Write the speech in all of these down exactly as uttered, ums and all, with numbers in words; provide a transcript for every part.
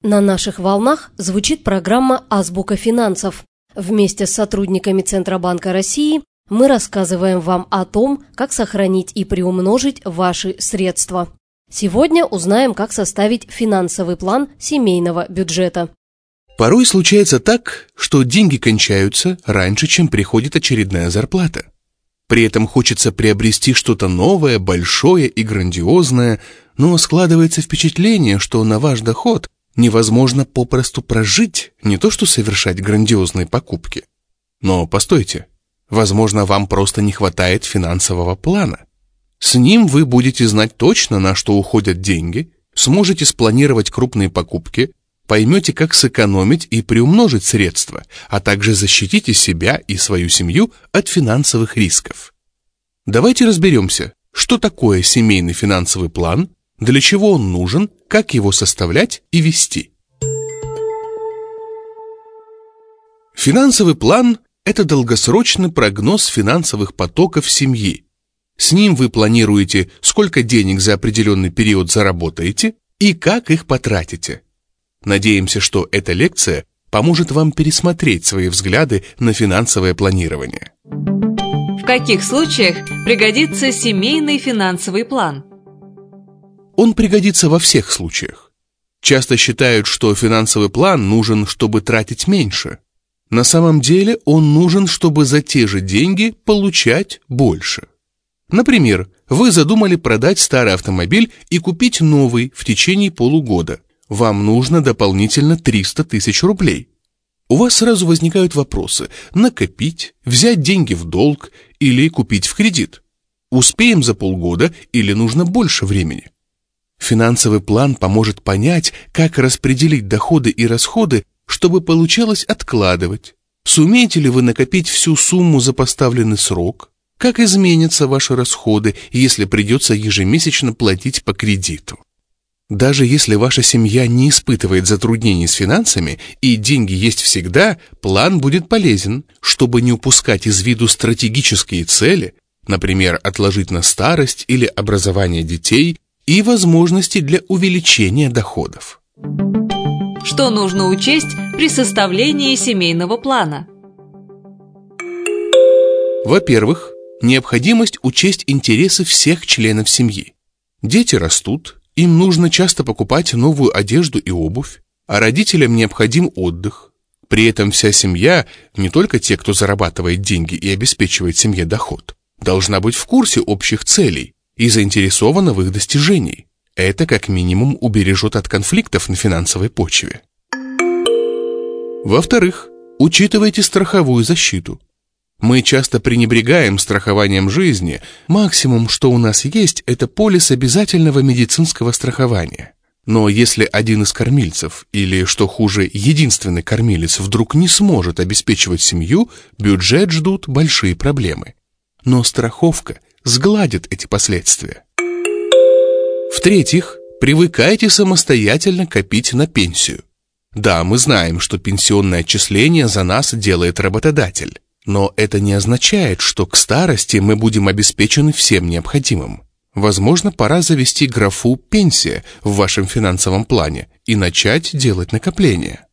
На наших волнах звучит программа «Азбука финансов». Вместе с сотрудниками Центробанка России мы рассказываем вам о том, как сохранить и приумножить ваши средства. Сегодня узнаем, как составить финансовый план семейного бюджета. Порой случается так, что деньги кончаются раньше, чем приходит очередная зарплата. При этом хочется приобрести что-то новое, большое и грандиозное, но складывается впечатление, что на ваш доход невозможно попросту прожить, не то что совершать грандиозные покупки. Но постойте, возможно, вам просто не хватает финансового плана. С ним вы будете знать точно, на что уходят деньги, сможете спланировать крупные покупки, поймете, как сэкономить и приумножить средства, а также защитите себя и свою семью от финансовых рисков. Давайте разберемся, что такое семейный финансовый план, для чего он нужен, как его составлять и вести. Финансовый план – это долгосрочный прогноз финансовых потоков семьи. С ним вы планируете, сколько денег за определенный период заработаете и как их потратите. Надеемся, что эта лекция поможет вам пересмотреть свои взгляды на финансовое планирование. В каких случаях пригодится семейный финансовый план? Он пригодится во всех случаях. Часто считают, что финансовый план нужен, чтобы тратить меньше. На самом деле он нужен, чтобы за те же деньги получать больше. Например, вы задумали продать старый автомобиль и купить новый в течение полугода. Вам нужно дополнительно триста тысяч рублей. У вас сразу возникают вопросы: накопить, взять деньги в долг или купить в кредит? Успеем за полгода или нужно больше времени? Финансовый план поможет понять, как распределить доходы и расходы, чтобы получалось откладывать. Сумеете ли вы накопить всю сумму за поставленный срок? Как изменятся ваши расходы, если придется ежемесячно платить по кредиту? Даже если ваша семья не испытывает затруднений с финансами и деньги есть всегда, план будет полезен, чтобы не упускать из виду стратегические цели, например, отложить на старость или образование детей, и возможности для увеличения доходов. Что нужно учесть при составлении семейного плана? Во-первых, необходимость учесть интересы всех членов семьи. Дети растут, им нужно часто покупать новую одежду и обувь, а родителям необходим отдых. При этом вся семья, не только те, кто зарабатывает деньги и обеспечивает семье доход, должна быть в курсе общих целей и заинтересована в их достижении. Это как минимум убережет от конфликтов на финансовой почве. Во-вторых, учитывайте страховую защиту. Мы часто пренебрегаем страхованием жизни. Максимум, что у нас есть, это полис обязательного медицинского страхования. Но если один из кормильцев, или, что хуже, единственный кормилец вдруг не сможет обеспечивать семью, бюджет ждут большие проблемы. Но страховка сгладит эти последствия. В-третьих, привыкайте самостоятельно копить на пенсию. Да, мы знаем, что пенсионное отчисление за нас делает работодатель, но это не означает, что к старости мы будем обеспечены всем необходимым. Возможно, пора завести графу «Пенсия» в вашем финансовом плане и начать делать накопления.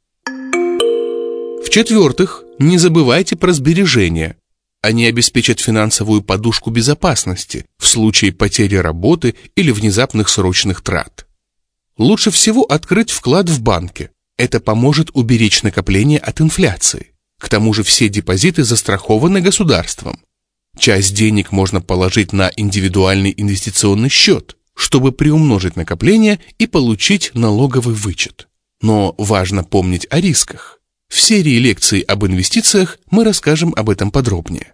В-четвертых, не забывайте про сбережения. Они обеспечат финансовую подушку безопасности в случае потери работы или внезапных срочных трат. Лучше всего открыть вклад в банке. Это поможет уберечь накопление от инфляции. К тому же все депозиты застрахованы государством. Часть денег можно положить на индивидуальный инвестиционный счет, чтобы приумножить накопление и получить налоговый вычет. Но важно помнить о рисках. В серии лекций об инвестициях мы расскажем об этом подробнее.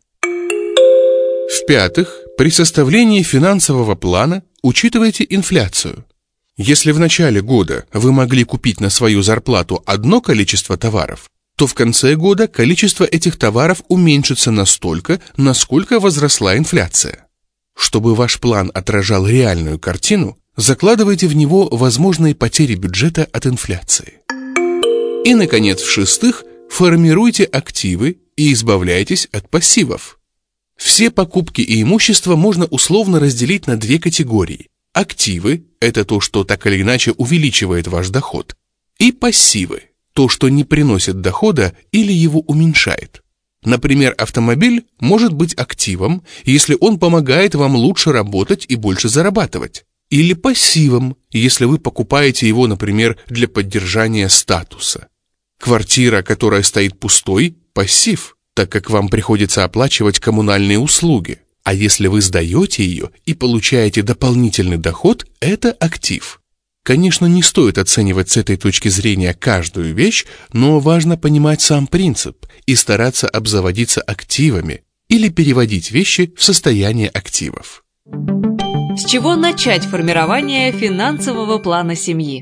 В-пятых, при составлении финансового плана учитывайте инфляцию. Если в начале года вы могли купить на свою зарплату одно количество товаров, то в конце года количество этих товаров уменьшится настолько, насколько возросла инфляция. Чтобы ваш план отражал реальную картину, закладывайте в него возможные потери бюджета от инфляции. И, наконец, в-шестых, формируйте активы и избавляйтесь от пассивов. Все покупки и имущество можно условно разделить на две категории. Активы – это то, что так или иначе увеличивает ваш доход. и пассивы, то, что не приносит дохода или его уменьшает. Например, автомобиль может быть активом, если он помогает вам лучше работать и больше зарабатывать. Или пассивом, если вы покупаете его, например, для поддержания статуса. Квартира, которая стоит пустой, пассив, так как вам приходится оплачивать коммунальные услуги. А если вы сдаете ее и получаете дополнительный доход, это актив. Конечно, не стоит оценивать с этой точки зрения каждую вещь, но важно понимать сам принцип и стараться обзаводиться активами или переводить вещи в состояние активов. С чего начать формирование финансового плана семьи?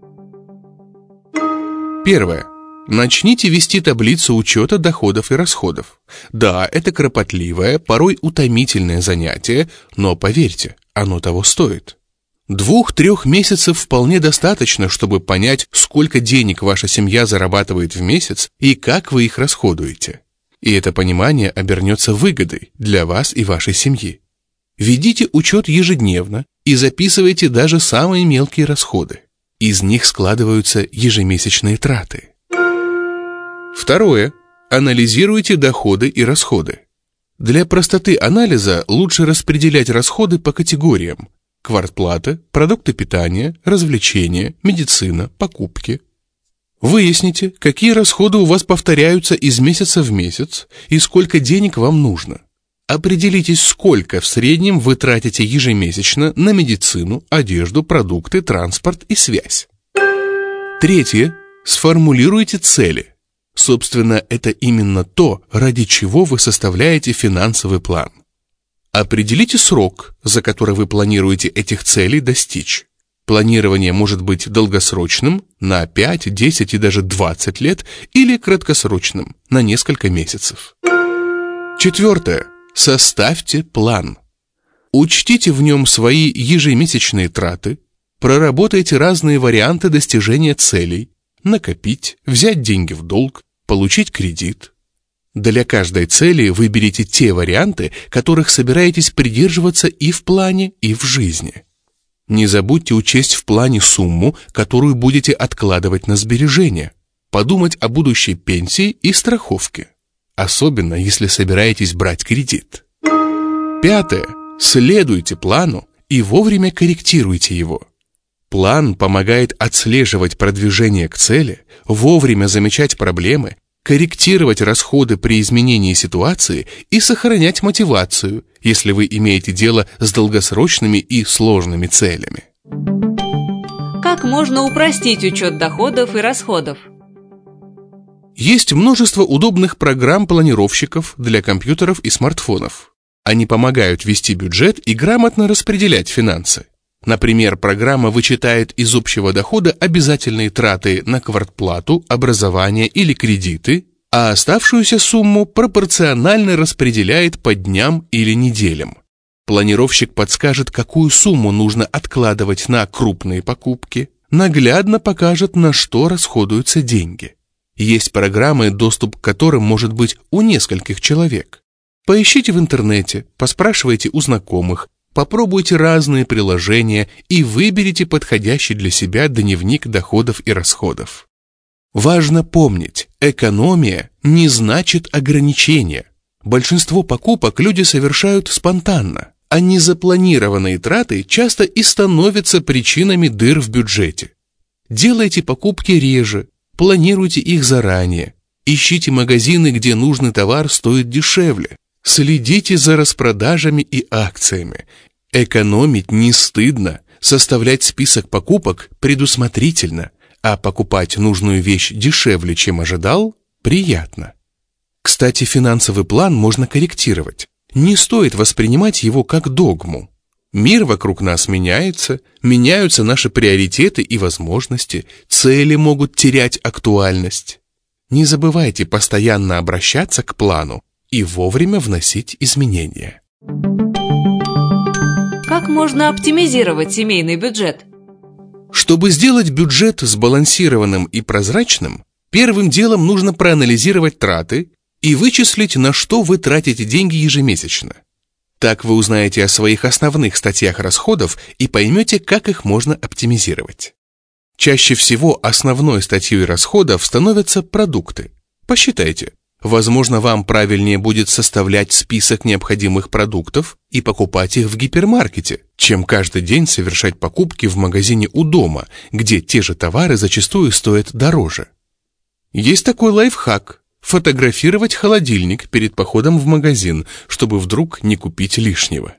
Первое. Начните вести таблицу учета доходов и расходов. Да, это кропотливое, порой утомительное занятие, но поверьте, оно того стоит. Двух-трех месяцев вполне достаточно, чтобы понять, сколько денег ваша семья зарабатывает в месяц и как вы их расходуете. И это понимание обернется выгодой для вас и вашей семьи. Ведите учет ежедневно и записывайте даже самые мелкие расходы. Из них складываются ежемесячные траты. Второе. Анализируйте доходы и расходы. Для простоты анализа лучше распределять расходы по категориям: квартплата, продукты питания, развлечения, медицина, покупки. Выясните, какие расходы у вас повторяются из месяца в месяц и сколько денег вам нужно. Определитесь, сколько в среднем вы тратите ежемесячно на медицину, одежду, продукты, транспорт и связь. Третье. Сформулируйте цели. Собственно, это именно то, ради чего вы составляете финансовый план. Определите срок, за который вы планируете этих целей достичь. Планирование может быть долгосрочным, на пять, десять и даже двадцать лет, или краткосрочным, на несколько месяцев. Четвертое. Составьте план. Учтите в нем свои ежемесячные траты, проработайте разные варианты достижения целей: накопить, взять деньги в долг, получить кредит. Для каждой цели выберите те варианты, которых собираетесь придерживаться и в плане, и в жизни. Не забудьте учесть в плане сумму, которую будете откладывать на сбережения, подумать о будущей пенсии и страховке, особенно если собираетесь брать кредит. Пятое. Следуйте плану и вовремя корректируйте его. План помогает отслеживать продвижение к цели, вовремя замечать проблемы, корректировать расходы при изменении ситуации и сохранять мотивацию, если вы имеете дело с долгосрочными и сложными целями. Как можно упростить учет доходов и расходов? Есть множество удобных программ-планировщиков для компьютеров и смартфонов. Они помогают вести бюджет и грамотно распределять финансы. Например, программа вычитает из общего дохода обязательные траты на квартплату, образование или кредиты, а оставшуюся сумму пропорционально распределяет по дням или неделям. Планировщик подскажет, какую сумму нужно откладывать на крупные покупки, наглядно покажет, на что расходуются деньги. Есть программы, доступ к которым может быть у нескольких человек. Поищите в интернете, поспрашивайте у знакомых, попробуйте разные приложения и выберите подходящий для себя дневник доходов и расходов. Важно помнить, экономия не значит ограничения. Большинство покупок люди совершают спонтанно, а незапланированные траты часто и становятся причинами дыр в бюджете. Делайте покупки реже, планируйте их заранее, ищите магазины, где нужный товар стоит дешевле. Следите за распродажами и акциями. Экономить не стыдно, составлять список покупок предусмотрительно, а покупать нужную вещь дешевле, чем ожидал, приятно. Кстати, финансовый план можно корректировать. Не стоит воспринимать его как догму. Мир вокруг нас меняется, меняются наши приоритеты и возможности, цели могут терять актуальность. Не забывайте постоянно обращаться к плану и вовремя вносить изменения. Как можно оптимизировать семейный бюджет? Чтобы сделать бюджет сбалансированным и прозрачным, первым делом нужно проанализировать траты и вычислить, на что вы тратите деньги ежемесячно. Так вы узнаете о своих основных статьях расходов и поймете, как их можно оптимизировать. Чаще всего основной статьей расходов становятся продукты. Посчитайте. Возможно, вам правильнее будет составлять список необходимых продуктов и покупать их в гипермаркете, чем каждый день совершать покупки в магазине у дома, где те же товары зачастую стоят дороже. Есть такой лайфхак – фотографировать холодильник перед походом в магазин, чтобы вдруг не купить лишнего.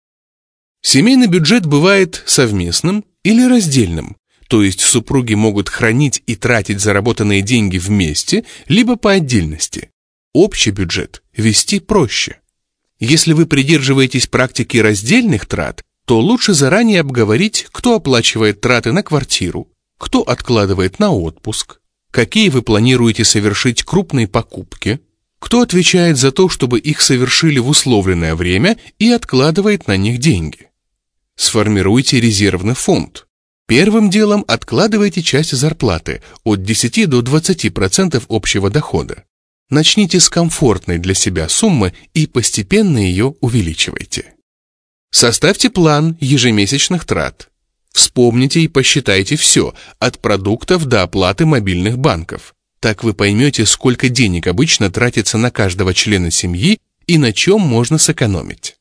Семейный бюджет бывает совместным или раздельным, то есть супруги могут хранить и тратить заработанные деньги вместе, либо по отдельности. Общий бюджет вести проще. Если вы придерживаетесь практики раздельных трат, то лучше заранее обговорить, кто оплачивает траты на квартиру, кто откладывает на отпуск, какие вы планируете совершить крупные покупки, кто отвечает за то, чтобы их совершили в условленное время и откладывает на них деньги. Сформируйте резервный фонд. Первым делом откладывайте часть зарплаты от десяти до двадцати процентов общего дохода. Начните с комфортной для себя суммы и постепенно ее увеличивайте. Составьте план ежемесячных трат. Вспомните и посчитайте все, от продуктов до оплаты мобильных банков. Так вы поймете, сколько денег обычно тратится на каждого члена семьи и на чем можно сэкономить.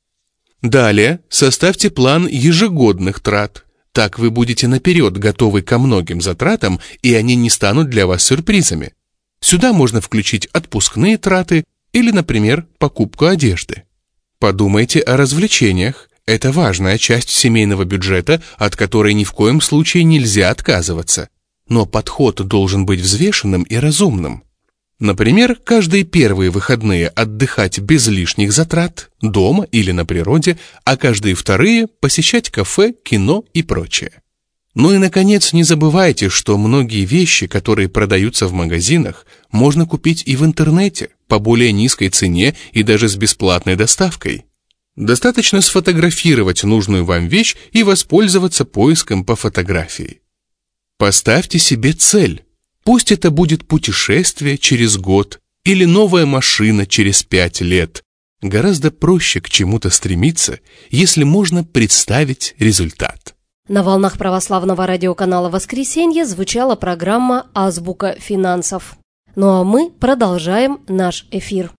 Далее составьте план ежегодных трат. Так вы будете наперед готовы ко многим затратам, и они не станут для вас сюрпризами. Сюда можно включить отпускные траты или, например, покупку одежды. Подумайте о развлечениях. Это важная часть семейного бюджета, от которой ни в коем случае нельзя отказываться. Но подход должен быть взвешенным и разумным. Например, каждые первые выходные отдыхать без лишних затрат, дома или на природе, а каждые вторые посещать кафе, кино и прочее. Ну и, наконец, не забывайте, что многие вещи, которые продаются в магазинах, можно купить и в интернете по более низкой цене и даже с бесплатной доставкой. Достаточно сфотографировать нужную вам вещь и воспользоваться поиском по фотографии. Поставьте себе цель. Пусть это будет путешествие через год или новая машина через пять лет. Гораздо проще к чему-то стремиться, если можно представить результат. На волнах православного радиоканала «Воскресенье» звучала программа «Азбука финансов». Ну а мы продолжаем наш эфир.